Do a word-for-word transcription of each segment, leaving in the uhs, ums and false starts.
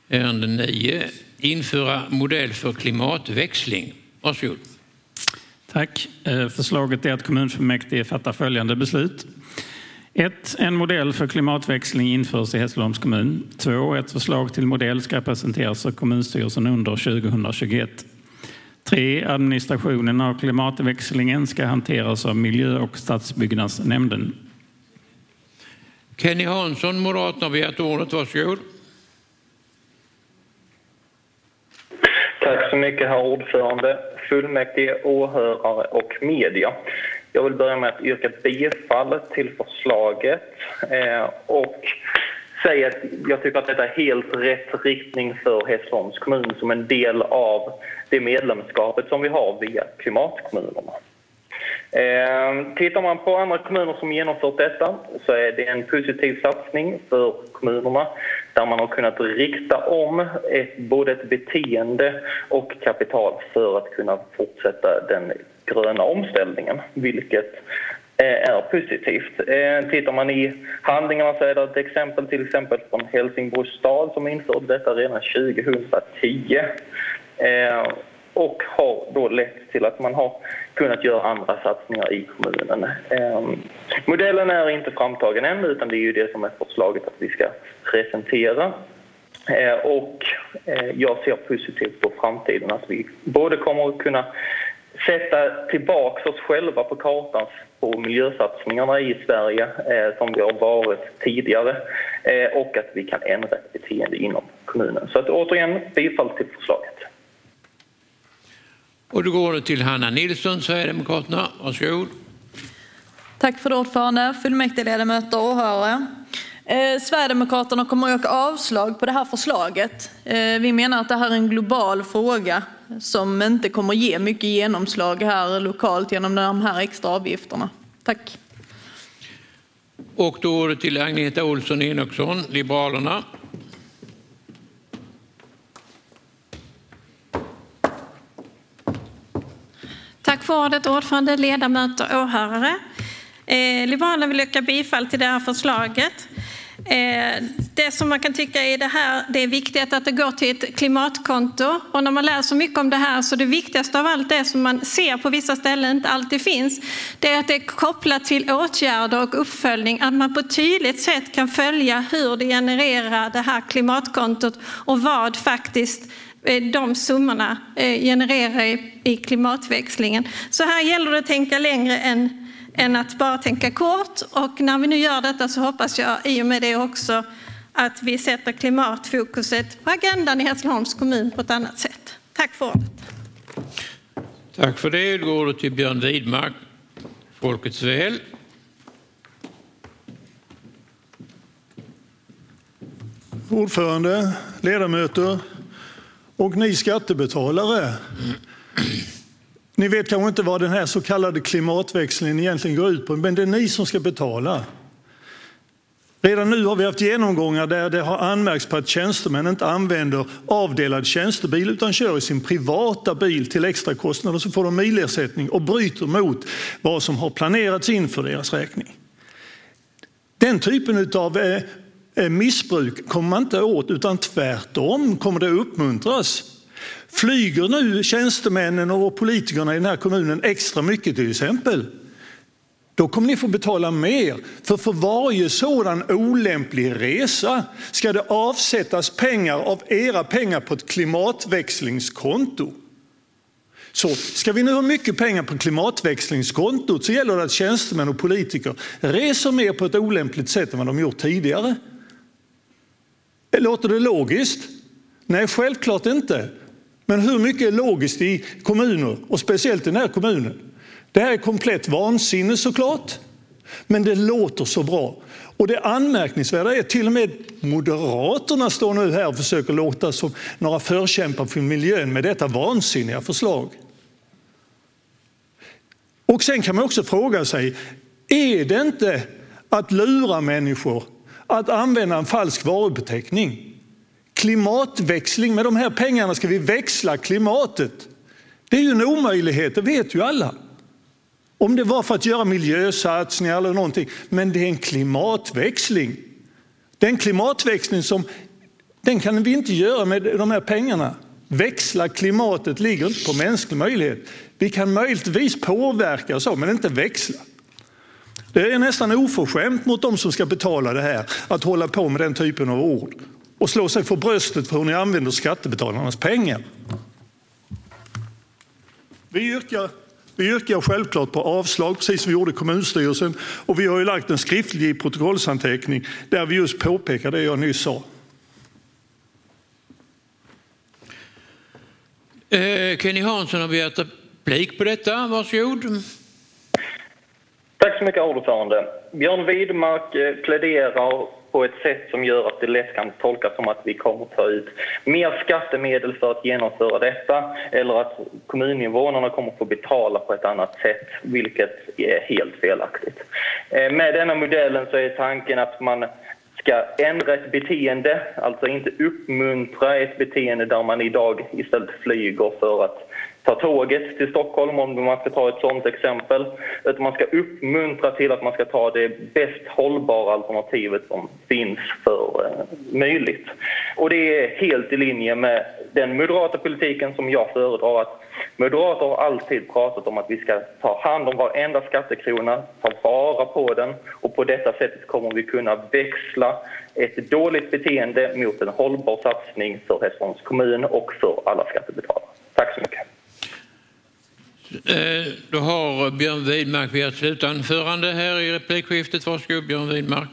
Ärende nio. Införa modell för klimatväxling. Varsågod. Tack. Förslaget är att kommunfullmäktige fattar följande beslut. ett. En modell för klimatväxling införs i Hässleholms kommun. två. Ett förslag till modell ska presenteras för kommunstyrelsen under tjugohundratjugoett. tre. Administrationen av klimatväxlingen ska hanteras av miljö- och stadsbyggnadsnämnden. Kenny Hansson, Moderaterna, har begärt ordet. Varsågod. Tack så mycket, herr ordförande, fullmäktige, åhörare och media. Jag vill börja med att yrka bifall till förslaget eh, och säga att jag tycker att detta är helt rätt riktning för Hässleholms kommun som en del av det medlemskapet som vi har via klimatkommunerna. Eh, tittar man på andra kommuner som genomfört detta så är det en positiv satsning för kommunerna där man har kunnat rikta om ett, både ett beteende och kapital för att kunna fortsätta den gröna omställningen, vilket eh, är positivt. Eh, tittar man i handlingarna så är det ett exempel till exempel från Helsingborgs stad som införde detta redan tjugohundratio. Eh, och har då lett till att man har kunnat göra andra satsningar i kommunen. Eh, modellen är inte framtagen än, utan det är ju det som är förslaget att vi ska presentera. Eh, och eh, jag ser positivt på framtiden att vi både kommer att kunna sätta tillbaka oss själva på kartan på miljösatsningarna i Sverige eh, som vi har varit tidigare eh, och att vi kan ändra ett beteende inom kommunen. Så att återigen, bifall till förslaget. Och då går det till Hanna Nilsson, Sverigedemokraterna. Varsågod. Tack för det, ordförande, fullmäktigeledamöter och åhörare. Eh, Sverigedemokraterna kommer att öka avslag på det här förslaget. Eh, vi menar att det här är en global fråga som inte kommer ge mycket genomslag här lokalt genom de här extra avgifterna. Tack. Och då går det till Agneta Olsson Enoksson, Liberalerna. Tack för ordet, ordförande, ledamöter och åhörare. Eh, Liberalerna vill yrka bifall till det här förslaget. Eh, det som man kan tycka är det här, det är viktigt att det går till ett klimatkonto. Och när man läser mycket om det här så det viktigaste av allt det som man ser på vissa ställen inte alltid finns, det är att det är kopplat till åtgärder och uppföljning. Att man på ett tydligt sätt kan följa hur det genererar det här klimatkontot och vad faktiskt de summorna genererar i klimatväxlingen. Så här gäller det att tänka längre än, än att bara tänka kort. Och när vi nu gör detta så hoppas jag i och med det också att vi sätter klimatfokuset på agendan i Hässleholms kommun på ett annat sätt. Tack för ordet. Tack för det. Då går det till Björn Widmark, Folkets väl. Ordförande, ledamöter och ni skattebetalare. Ni vet kanske inte vad den här så kallade klimatväxlingen egentligen går ut på, men det är ni som ska betala. Redan nu har vi haft genomgångar där det har anmärkts på att tjänstemän inte använder avdelad tjänstebil utan kör i sin privata bil till extra kostnader, så får de milersättning och bryter mot vad som har planerats in för deras räkning. Den typen av eh, missbruk kommer man inte åt, utan tvärtom kommer det uppmuntras. Flyger nu tjänstemännen och politikerna i den här kommunen extra mycket till exempel, då kommer ni få betala mer. För för varje sådan olämplig resa ska det avsättas pengar av era pengar på ett klimatväxlingskonto. Så ska vi nu ha mycket pengar på klimatväxlingskontot så gäller det att tjänstemän och politiker reser mer på ett olämpligt sätt än vad de gjort tidigare. Låter det logiskt? Nej, självklart inte. Men hur mycket är logiskt i kommuner och speciellt i den här kommunen? Det här är komplett vansinne såklart, men det låter så bra. Och det anmärkningsvärda är till och med Moderaterna står nu här och försöker låta som några förkämpar för miljön med detta vansinniga förslag. Och sen kan man också fråga sig, är det inte att lura människor att använda en falsk varubeteckning? Klimatväxling, med de här pengarna ska vi växla klimatet. Det är ju en omöjlighet, det vet ju alla. Om det var för att göra miljösatsningar eller någonting, men det är en klimatväxling. Det är en klimatväxling som Den kan vi inte göra med de här pengarna. Växla klimatet ligger inte på mänsklig möjlighet. Vi kan möjligtvis påverka och så, men inte växla. Det är nästan oförskämt mot de som ska betala det här att hålla på med den typen av ord och slå sig för bröstet för hur ni använder skattebetalarnas pengar. Vi yrkar, vi yrkar självklart på avslag, precis som vi gjorde i kommunstyrelsen, och vi har ju lagt en skriftlig protokollsanteckning där vi just påpekar det jag nyss sa. Eh, Kenny Hansson har begärt replik på detta. Varsågod. Tack så mycket, ordförande. Björn Widmark pläderar på ett sätt som gör att det lätt kan tolkas som att vi kommer att ta ut mer skattemedel för att genomföra detta, eller att kommuninvånarna kommer att få betala på ett annat sätt, vilket är helt felaktigt. Med denna modellen så är tanken att man ska ändra ett beteende, alltså inte uppmuntra ett beteende där man idag istället flyger för att ta tåget till Stockholm, om man ska ta ett sådant exempel. Utan man ska uppmuntra till att man ska ta det bäst hållbara alternativet som finns för eh, möjligt. Och det är helt i linje med den moderata politiken som jag föredrar. Att moderater har alltid pratat om att vi ska ta hand om varenda skattekrona, ta vara på den, och på detta sättet kommer vi kunna växla ett dåligt beteende mot en hållbar satsning för Hässleholms kommun och för alla skattebetalare. Tack så mycket. Då har Björn Widmark begärt slutanförande här i replikskiftet. Varsågod, Björn Widmark.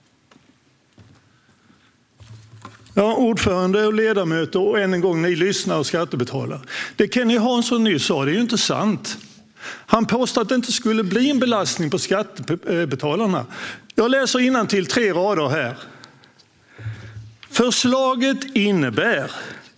Ja, ordförande och ledamöter och än en gång ni lyssnar och skattebetalare. Det Kenny Hansson nyss sa, det är ju inte sant. Han påstår att det inte skulle bli en belastning på skattebetalarna. Jag läser innantill tre rader här. Förslaget innebär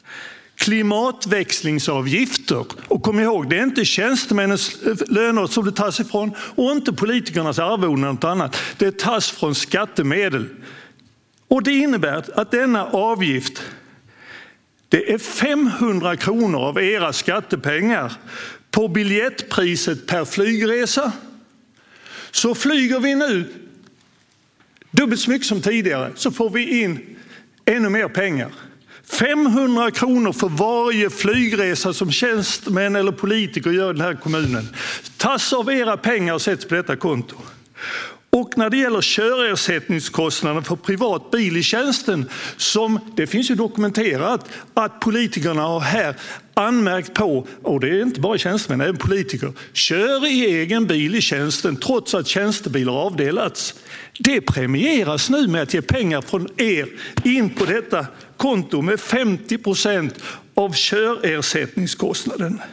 klimatväxlingsavgifter. Och kom ihåg, det är inte tjänstemännens löner som det tas ifrån och inte politikernas arvoden och något annat. Det tas från skattemedel. Och det innebär att denna avgift, det är femhundra kronor av era skattepengar på biljettpriset per flygresa. Så flyger vi nu dubbelt så mycket som tidigare, så får vi in ännu mer pengar. femhundra kronor för varje flygresa som tjänstemän eller politiker gör i den här kommunen tas av era pengar och sätts på detta konto. Och när det gäller körersättningskostnader för privat bil i tjänsten, som det finns ju dokumenterat att politikerna har här anmärkt på, och det är inte bara tjänstemän, även politiker, kör i egen bil i tjänsten trots att tjänstebilar avdelats. Det premieras nu med att ge pengar från er in på detta konto med femtio procent av körersättningskostnaden.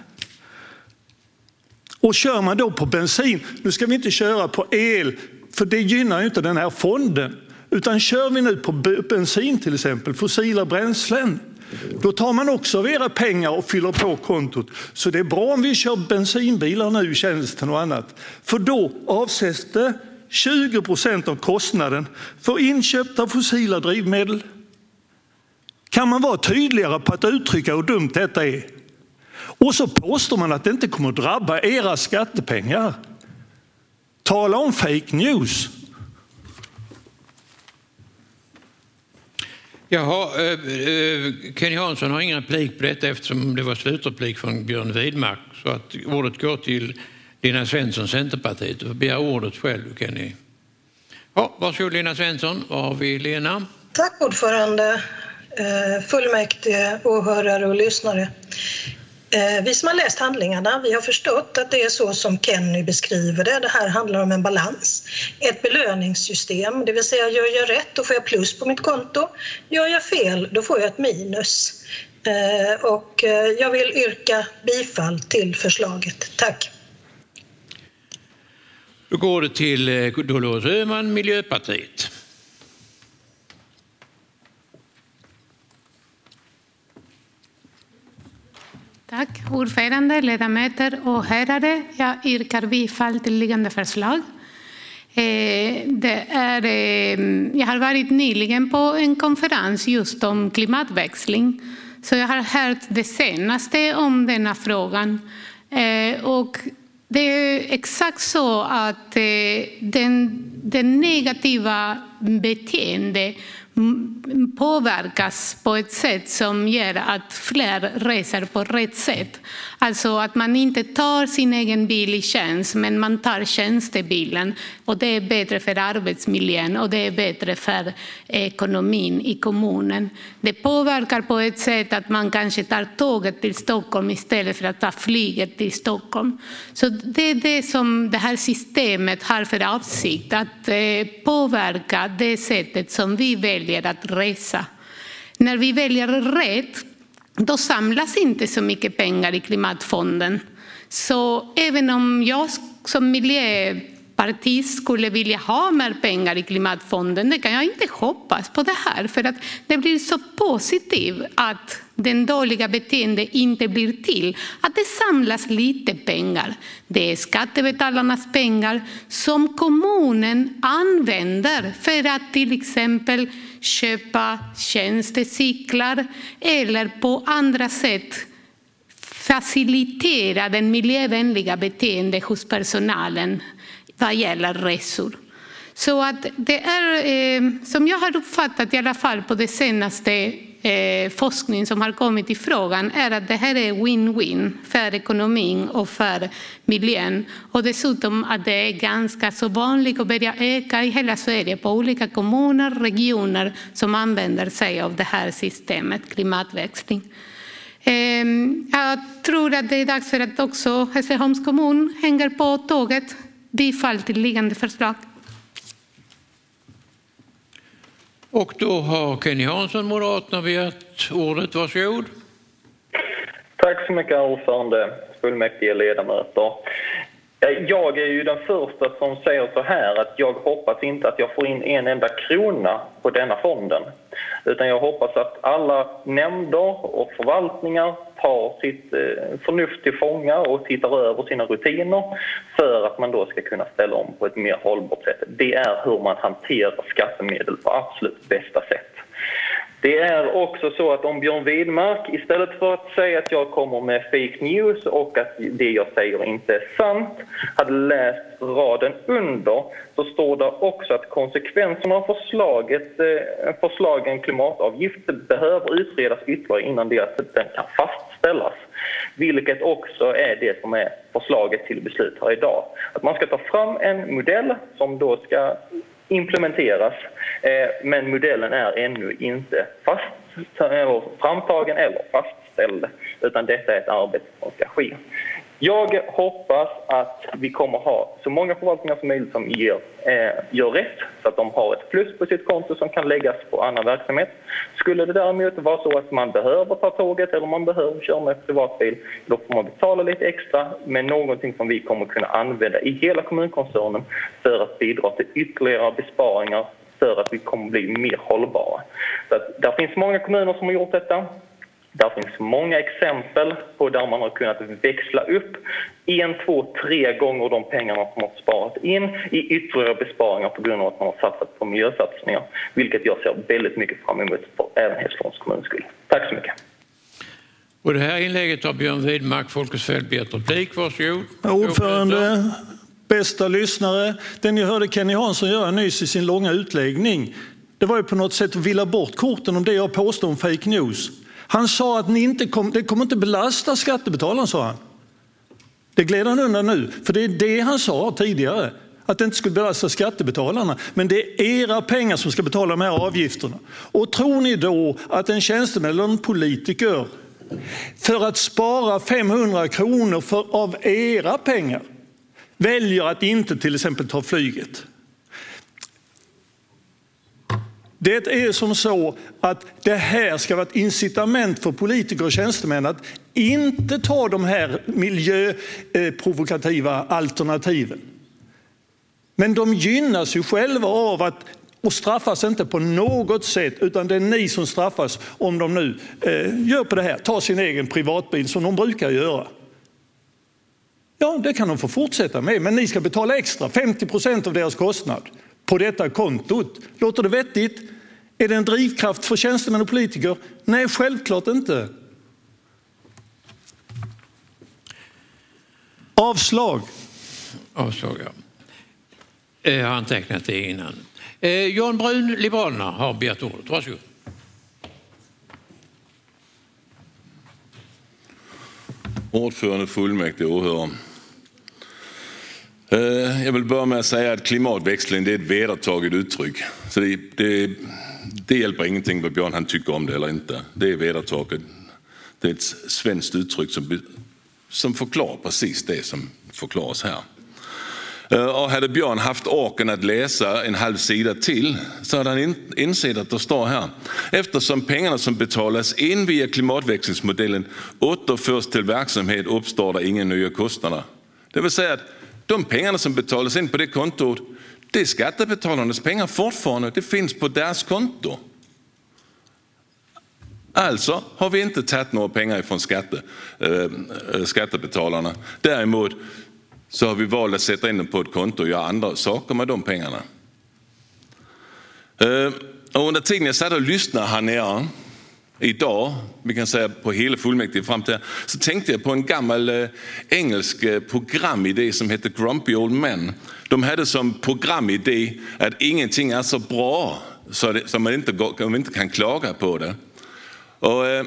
Och kör man då på bensin, nu ska vi inte köra på el för det gynnar ju inte den här fonden, utan kör vi nu på bensin till exempel, fossila bränslen, då tar man också av era pengar och fyller på kontot. Så det är bra om vi kör bensinbilar nu i tjänsten och annat, för då avsätts det tjugo procent av kostnaden för inköp av fossila drivmedel. Kan man vara tydligare på att uttrycka hur dumt detta är? Och så påstår man att det inte kommer att drabba era skattepengar. Tala om fake news. Jaha, eh, Kenny Hansson har ingen replik på detta eftersom det var slutreplik från Björn Widmark. Så att ordet går till Lina Svensson, Centerpartiet. Du begär ordet själv, Kenny. Ja, varsågod Lina Svensson. Var har vi Lena? Tack ordförande, fullmäktige, åhörare och lyssnare. Vi som har läst handlingarna, vi har förstått att det är så som Kenny beskriver det. Det här handlar om en balans. Ett belöningssystem, det vill säga gör jag rätt då får jag plus på mitt konto. Gör jag fel då får jag ett minus. Och jag vill yrka bifall till förslaget. Tack. Då går det till Dolores Öhman, Miljöpartiet. Tack, ordförande, ledamöter och herrar. Jag yrkar bifall till liggande förslag. Det är, jag har varit nyligen på en konferens just om klimatväxling. Så jag har hört det senaste om denna frågan. Och det är exakt så att den, den negativa beteende påverkas på ett sätt som gör att fler reser på rätt sätt. Alltså att man inte tar sin egen bil i tjänst, men man tar tjänstebilen, och det är bättre för arbetsmiljön och det är bättre för ekonomin i kommunen. Det påverkar på ett sätt att man kanske tar tåget till Stockholm istället för att ta flyget till Stockholm. Så det är det som det här systemet har för avsikt, att påverka det sättet som vi väljer att resa. När vi väljer rätt, då samlas inte så mycket pengar i klimatfonden. Så även om jag som miljöpartist skulle vilja ha mer pengar i klimatfonden, det kan jag inte hoppas på det här, för att det blir så positivt att den dåliga beteende inte blir till, att det samlas lite pengar. Det är skattebetalarnas pengar som kommunen använder för att till exempel köpa tjänstecyklar eller på andra sätt facilitera den miljövänliga beteende hos personalen vad gäller resor. Så att det är, eh, som jag har uppfattat i alla fall på det senaste eh, forskning som har kommit i frågan, är att det här är win-win för ekonomin och för miljön. Och dessutom att det är ganska så vanligt och börjar öka i hela Sverige på olika kommuner, regioner som använder sig av det här systemet, klimatväxling. Eh, jag tror att det är dags för att också Hässleholms kommun hänger på tåget. Bifall till liggande förslag. Och då har Kenny Hansson, Moderaterna, begärt ordet. Varsågod. Tack så mycket, ordförande, fullmäktige ledamöter. Jag är ju den första som säger så här att jag hoppas inte att jag får in en enda krona på denna fonden. Utan jag hoppas att alla nämnder och förvaltningar tar sitt förnuft till fånga och tittar över sina rutiner för att man då ska kunna ställa om på ett mer hållbart sätt. Det är hur man hanterar skattemedel på absolut bästa sätt. Det är också så att om Björn Widmark, istället för att säga att jag kommer med fake news och att det jag säger inte är sant, hade läst raden under, så står det också att konsekvenserna av förslaget, förslagen klimatavgift behöver utredas ytterligare innan det att den kan fastställas. Vilket också är det som är förslaget till beslut här idag. Att man ska ta fram en modell som då ska implementeras, men modellen är ännu inte fast, framtagen eller fastställd, utan detta är ett arbete som ska ske. Jag hoppas att vi kommer ha så många förvaltningar som möjligt som gör, eh, gör rätt, så att de har ett plus på sitt konto som kan läggas på annan verksamhet. Skulle det däremot vara så att man behöver ta tåget eller man behöver köra med privatbil, då får man betala lite extra, med någonting som vi kommer kunna använda i hela kommunkoncernen för att bidra till ytterligare besparingar för att vi kommer bli mer hållbara. Så att där finns många kommuner som har gjort detta. Där finns många exempel på där man har kunnat växla upp en, två, tre gånger de pengarna som man har sparat in i ytterligare besparingar på grund av att man har satsat på miljösatsningar. Vilket jag ser väldigt mycket fram emot för även Hässleholms kommuns skull. Tack så mycket. Och det här inlägget har Björn Widmark, Folkets fält, begärt replik. Varsågod. Ordförande, bästa lyssnare. Den ni hörde Kenny Hansson göra nyss i sin långa utläggning, det var ju på något sätt att villa bort korten om det jag påstår om fake news. Han sa att ni inte kom, det kommer inte belasta skattebetalarna, sa han. Det gled han undan nu, för det är det han sa tidigare, att det inte skulle belasta skattebetalarna. Men det är era pengar som ska betala de här avgifterna. Och tror ni då att en tjänsteman eller en politiker för att spara femhundra kronor för, av era pengar väljer att inte till exempel ta flyget? Det är som så att det här ska vara ett incitament för politiker och tjänstemän att inte ta de här miljöprovokativa alternativen. Men de gynnas ju själva av att och straffas inte på något sätt, utan det är ni som straffas om de nu eh, gör på det här. Ta sin egen privatbil som de brukar göra. Ja, det kan de få fortsätta med, men ni ska betala extra, femtio procent av deras kostnad på detta kontot. Låter det vettigt? Är det en drivkraft för tjänstemän och politiker? Nej, självklart inte. Avslag. Avslag, ja. Jag har antecknat det innan. Eh, Jan Brun, Liberalerna, har begärt ordet. Varsågod. Ordförande, fullmäktige, åhörare. Jag vill börja med att säga att klimatväxling, det är ett vedertaget uttryck. Så det, det, det hjälper ingenting vad Björn han tycker om det eller inte. Det är vedertaget. Det är ett svenskt uttryck som, som förklarar precis det som förklaras här. Och hade Björn haft orken att läsa en halv sida till så hade han insett att det står här: eftersom pengarna som betalas in via klimatväxlingsmodellen återförs till verksamhet uppstår det inga nya kostnader. Det vill säga att de pengarna som betalas in på det kontot, det är skattebetalarnas pengar fortfarande. Det finns på deras konto. Alltså har vi inte tagit några pengar från skatte, äh, skattebetalarna. Däremot så har vi valt att sätta in dem på ett konto och göra andra saker med de pengarna. Uh, och under tiden jag satt och lyssnade här nere idag, vi kan säga på hela fullmäktige fram till, så tänkte jag på en gammal uh, engelsk uh, programidé som heter Grumpy Old Men. De hade som programidé att ingenting är så bra så, det, så man, inte, man inte kan klaga på det. Och uh,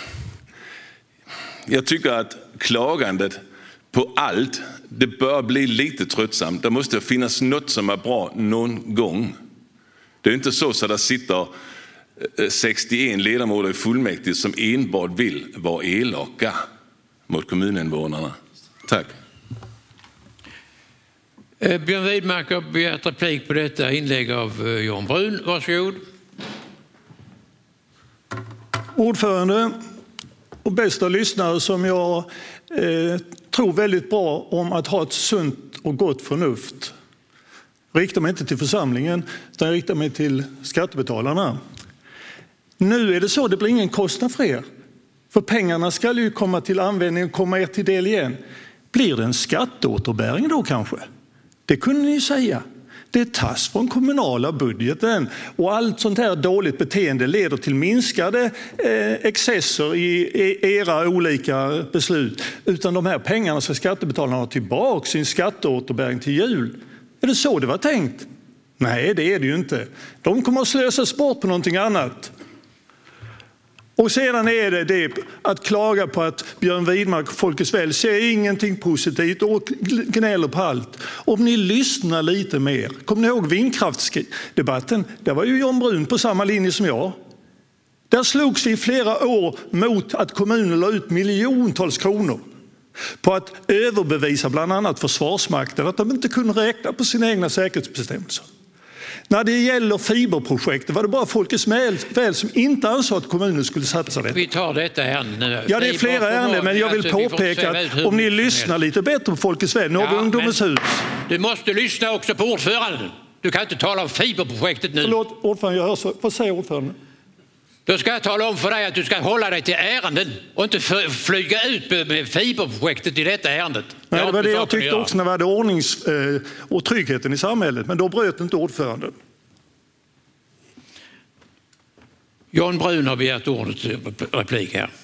jag tycker att klagandet på allt, det bör bli lite tröttsamt. Det måste finnas något som är bra någon gång. Det är inte så så att det sitter sextioen ledamöter i fullmäktige som enbart vill vara elaka mot kommuninvånarna. Tack. Björn Widmark har begärt replik på detta inlägg av Jan Brun. Varsågod. Ordförande och bästa lyssnare som jag eh, tror väldigt bra om att ha ett sunt och gott förnuft. Jag riktar mig inte till församlingen utan jag riktar mig till skattebetalarna. Nu är det så, det blir ingen kostnad för er. För pengarna ska ju komma till användning och komma er till del igen. Blir det en skatteåterbäring då kanske? Det kunde ni säga. Det tas från kommunala budgeten och allt sånt här dåligt beteende leder till minskade eh, excesser i era olika beslut. Utan de här pengarna ska skattebetalarna ha tillbaka sin skatteåterbäring till jul. Är det så det var tänkt? Nej, det är det ju inte. De kommer att slösas bort på någonting annat. Och sedan är det, det att klaga på att Björn Widmark och Folkets Väl ser ingenting positivt och gnäller på allt. Om ni lyssnar lite mer. Kommer ni ihåg vindkraftsdebatten? Där var ju Jan Brun på samma linje som jag. Där slogs vi i flera år mot att kommunen la ut miljontals kronor på att överbevisa bland annat Försvarsmakten att de inte kunde räkna på sina egna säkerhetsbestämmelser. När det gäller fiberprojektet var det bara Folkets Väl som inte ansåg att kommunen skulle satsa det. Vi tar detta ärende nu. Ja, det är flera ärenden, men jag vill påpeka att om ni lyssnar lite bättre på Folkets Väl, nu har vi Ungdomens hus. Du måste lyssna också på ordföranden. Du kan inte tala om fiberprojektet nu. Förlåt, ordförande, jag hör så. Vad säger ordföranden? Då ska jag tala om för dig att du ska hålla dig till ärenden och inte flyga ut med fiberprojektet i detta ärendet. Det Nej, det var det jag tyckte också när vi hade ordnings och tryggheten i samhället, men då bröt inte ordföranden. Jan Brun har begärt ordet replik här.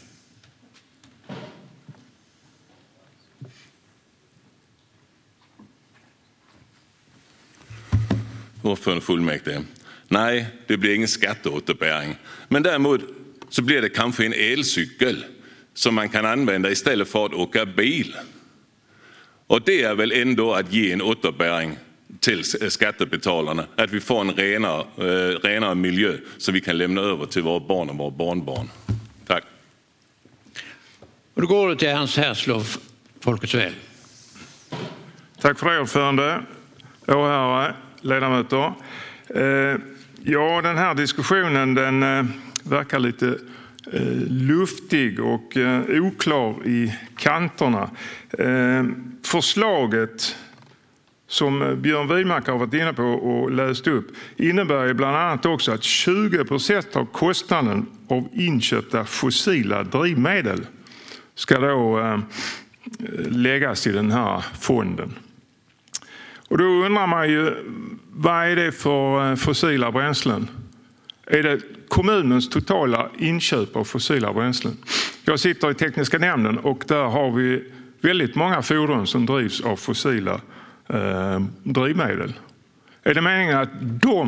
Ordförande fullmäktige. Nej, det blir ingen skatteåterbäring. Men däremot så blir det kanske en elcykel som man kan använda istället för att åka bil. Och det är väl ändå att ge en återbäring till skattebetalarna. Att vi får en renare, eh, renare miljö som vi kan lämna över till våra barn och våra barnbarn. Tack. Och då går det till Ernst Herslov, Folkets Väl. Tack för det, ordförande. Åhörare, ledamöter. Eh, ja, den här diskussionen den eh, verkar lite eh, luftig och eh, oklar i kanterna. Eh, förslaget som Björn Widmark har varit inne på och läst upp innebär bland annat också att tjugo procent av kostnaden av inköpta fossila drivmedel ska då eh, läggas i den här fonden. Och då undrar man ju, vad är det för fossila bränslen? Är det kommunens totala inköp av fossila bränslen? Jag sitter i tekniska nämnden och där har vi väldigt många fordon som drivs av fossila eh, drivmedel. Är det meningen att de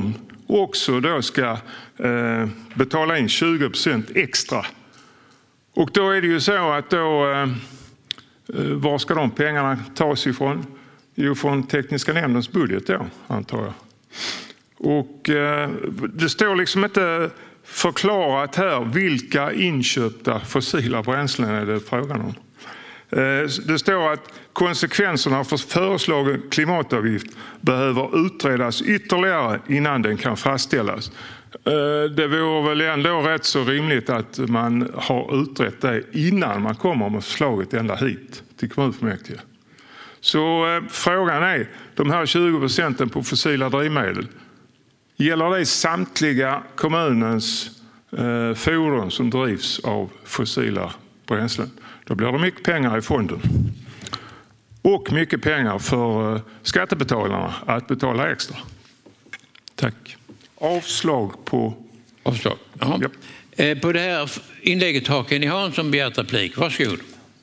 också då ska eh, betala in tjugo procent extra. Och då är det ju så att då, eh, var ska de pengarna tas ifrån? Jo, från tekniska nämndens budget då, antar jag. Och eh, det står liksom inte förklarat här vilka inköpta fossila bränslen är det frågan om. Det står att konsekvenserna för föreslagen klimatavgift behöver utredas ytterligare innan den kan fastställas. Det vore väl ändå rätt så rimligt att man har utrett det innan man kommer med förslaget ända hit till kommunfullmäktige. Så frågan är, de här tjugo procenten på fossila drivmedel, gäller det samtliga kommunens eh, fordon som drivs av fossila bränslen? Då blir det mycket pengar i fonden. Och mycket pengar för eh, skattebetalarna att betala extra. Tack. Avslag på... Avslag. Ja. Eh, på det här inlägget har Kenny Hansson begärt replik. Varsågod.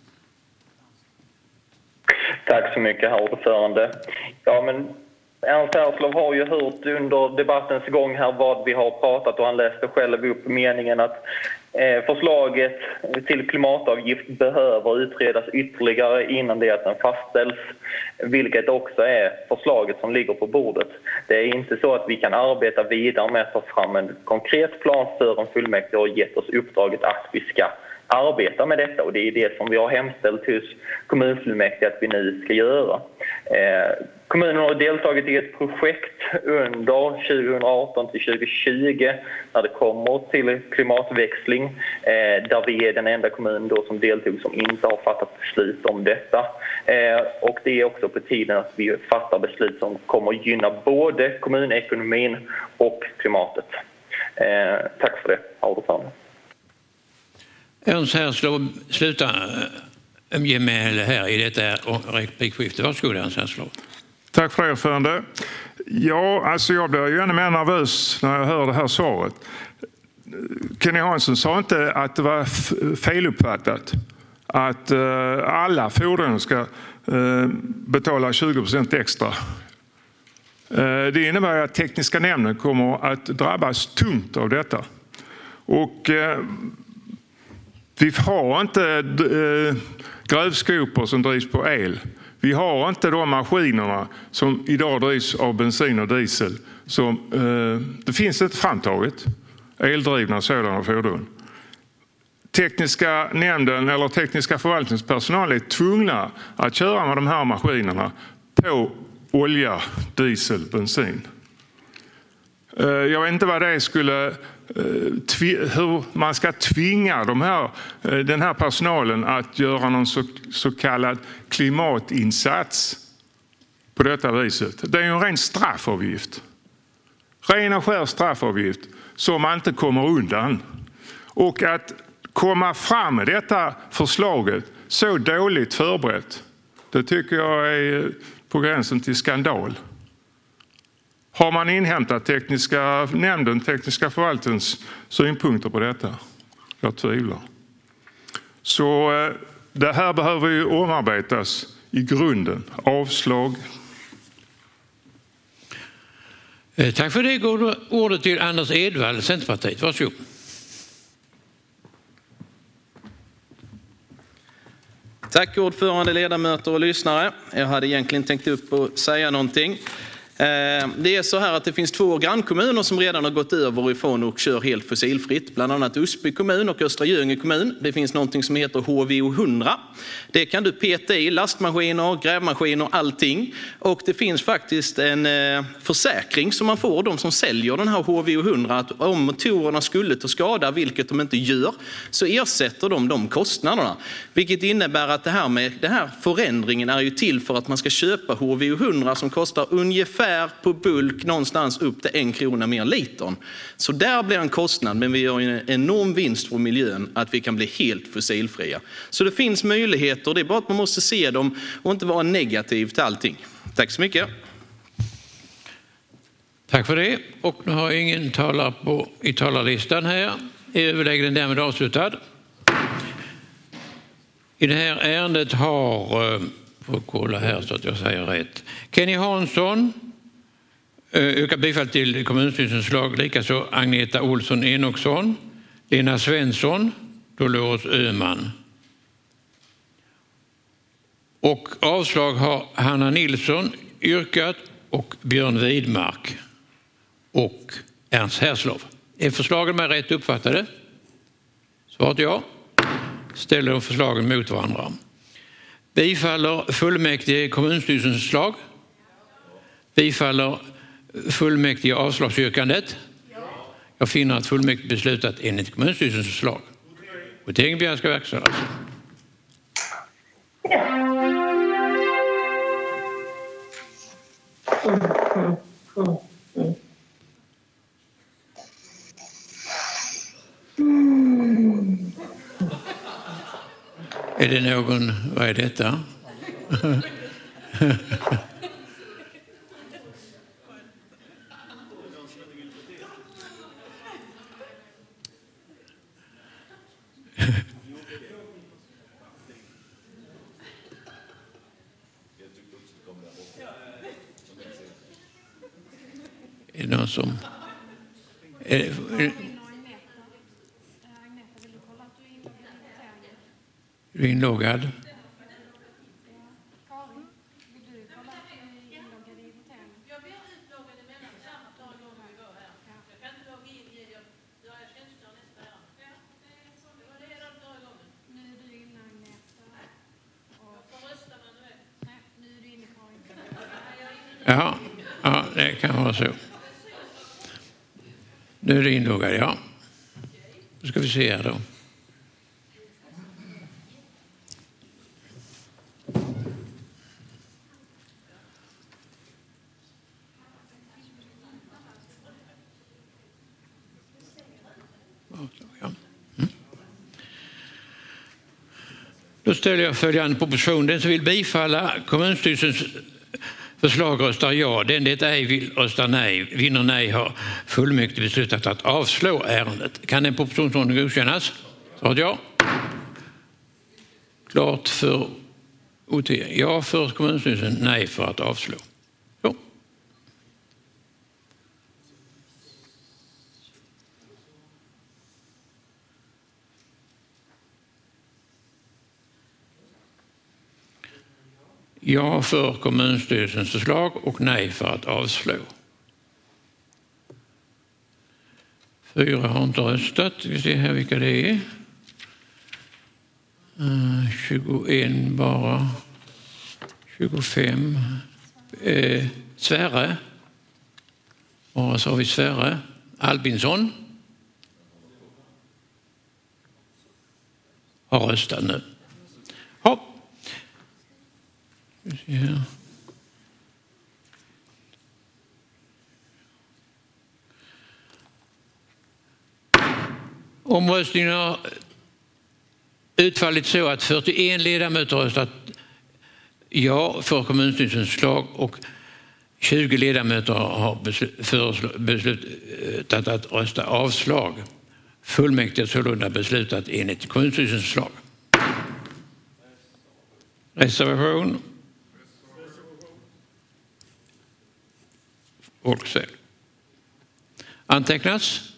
Tack så mycket, herr ordförande. Ja, men Ernst Härslov har ju hört under debattens gång här vad vi har pratat och han läste själv upp meningen att eh, förslaget till klimatavgift behöver utredas ytterligare innan det att den fastställs, vilket också är förslaget som ligger på bordet. Det är inte så att vi kan arbeta vidare med att ta fram en konkret plan förrän fullmäktige har gett oss uppdraget att vi ska arbeta med detta, och det är det som vi har hemställt hos kommunfullmäktige att vi nu ska göra. Eh, kommunen har deltagit i ett projekt under tjugo arton till tjugo tjugo när det kommer till klimatväxling, eh, där vi är den enda kommunen då som deltog som inte har fattat beslut om detta. Eh, och det är också på tiden att vi fattar beslut som kommer att gynna både kommunekonomin och klimatet. Eh, tack för det, ordförande. Ernst Härslov, sluta ge med här i detta replikskifte. Varsågod, Ernst Härslov. Tack för det, ordförande. Ja, alltså jag blir ju ännu mer nervös när jag hör det här svaret. Kenny Hansson sa inte att det var feluppfattat att uh, alla fordon ska uh, betala tjugo procent extra. Uh, det innebär att tekniska nämnden kommer att drabbas tungt av detta. Och uh, vi har inte uh, grävskopor som drivs på el. Vi har inte de maskinerna som idag drivs av bensin och diesel. Som, uh, det finns inte framtaget eldrivna sådana fordon. Tekniska nämnden eller tekniska förvaltningspersonal är tvungna att köra med de här maskinerna på olja, diesel, bensin. Jag vet inte vad det skulle, hur man ska tvinga de här, den här personalen att göra någon så, så kallad klimatinsats på detta viset. Det är ju en ren straffavgift. Ren och skär straffavgift som man inte kommer undan. Och att komma fram med detta förslaget så dåligt förberett, det tycker jag är på gränsen till skandal. Har man inhämtat tekniska nämnden, tekniska förvaltningens synpunkter på detta? Jag tvivlar. Så det här behöver ju omarbetas i grunden. Avslag. Tack för det. Går ordet till Anders Edvall, Centerpartiet. Varsågod. Tack ordförande, ledamöter och lyssnare. Jag hade egentligen tänkt upp och säga någonting. Det är så här att det finns två grannkommuner som redan har gått över ifrån och kör helt fossilfritt. Bland annat Osby kommun och Östra Göinge kommun. Det finns någonting som heter H V O hundra. Det kan du peta i lastmaskiner, grävmaskiner, allting. Och det finns faktiskt en försäkring som man får, de som säljer den här H V O hundra, att om motorerna skulle ta skada, vilket de inte gör, så ersätter de de kostnaderna. Vilket innebär att det här med den här förändringen är ju till för att man ska köpa H V O hundra som kostar ungefär på bulk någonstans upp till en krona mer litern. Så där blir en kostnad, men vi har en enorm vinst för miljön att vi kan bli helt fossilfria. Så det finns möjligheter, det är bara att man måste se dem och inte vara negativ till allting. Tack så mycket. Tack för det. Och nu har ingen talare på i talarlistan här. Är överläggningen därmed avslutad. I det här ärendet har, får kolla här så att jag säger rätt, Kenny Hansson, yrkar bifall till kommunstyrelsens förslag, likaså Agneta Olsson Enoksson, Lena Svensson, Dolores Öhman. Och avslag har Hanna Nilsson yrkat och Björn Widmark och Ernst Herslov. Är förslagen med rätt uppfattade? Svaret ja. Ställer förslagen mot varandra. Bifaller fullmäktige kommunstyrelsens förslag? Bifaller fullmäktige avslagsyrkandet? Jag finner att fullmäktige beslutat enligt kommunstyrelsens förslag. Voteringen ska verkställas. Är det någon, vad är detta? Är det någon som... Är det... Är du inloggad? Ja, ja, det kan vara så. Nu är det inloggad, ja. Då ska vi se här då. Då ställer jag följande proposition. Den som vill bifalla kommunstyrelsens förslag röstar ja. Den det ej vill röstar nej. Vinner nej har fullmäktige beslutat att avslå ärendet. Kan en proposition godkännas? Svaret ja. Klart för votering. Ja för kommunstyrelsen, nej för att avslå. Så. Ja för kommunstyrelsens förslag och nej för att avslå. Fyra har inte röstat. Vi ser här vilka det är. Uh, tjugoen bara. tjugofem. Eh, Sverre. Bara så har vi Sverre. Albinsson. Har röstat nu. Hopp. Ja. Omröstningen har utfallit så att fyrtioen ledamöter röstat ja för kommunstyrelsens förslag och tjugo ledamöter har beslutat att rösta avslag. Fullmäktige sålunda beslutat enligt kommunstyrelsens förslag. Reservation. Folksväl. Antecknas.